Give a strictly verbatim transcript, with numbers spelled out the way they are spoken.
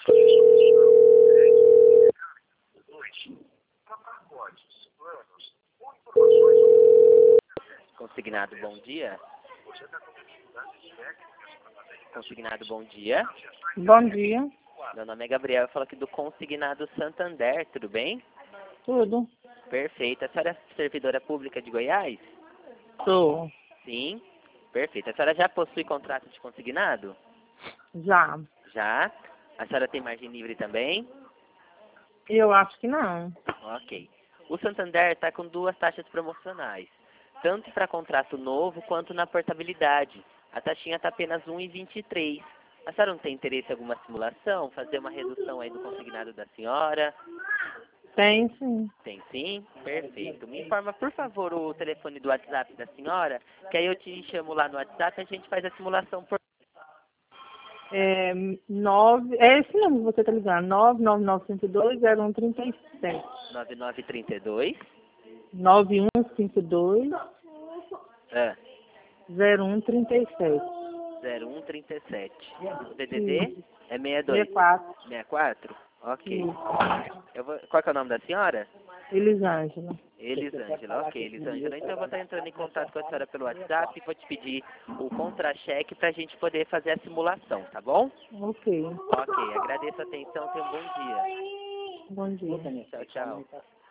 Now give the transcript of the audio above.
Consignado, bom dia. Consignado, bom dia. Bom dia. Meu nome é Gabriel, eu falo aqui do Consignado Santander, tudo bem? Tudo. Perfeito. A senhora é servidora pública de Goiás? Sou. Sim. Perfeito. A senhora já possui contrato de consignado? Já. Já. A senhora tem margem livre também? Eu acho que não. Ok. O Santander está com duas taxas promocionais, tanto para contrato novo quanto na portabilidade. A taxinha está apenas um vírgula vinte e três. A senhora não tem interesse em alguma simulação? Fazer uma redução aí do consignado da senhora? Tem sim. Tem sim? Perfeito. Me informa, por favor, o telefone do WhatsApp da senhora, que aí eu te chamo lá no WhatsApp e a gente faz a simulação por... É, nove, é esse número que você está ligando. nove nove nove cinco dois zero um três sete. nove nove três dois nove um cinco dois ah, zero um três sete. zero um três sete. O D D D Isso. é sessenta e dois. sessenta e quatro. sessenta e quatro? Ok. Isso. Eu vou... Qual que é o nome da senhora? Elisângela. Elisângela, ok, Elisângela. Então eu vou estar entrando em contato com a senhora pelo WhatsApp e vou te pedir o contra-cheque para a gente poder fazer a simulação, tá bom? Ok. Ok, agradeço a atenção, tenha um bom dia. Bom dia. Tchau, tchau.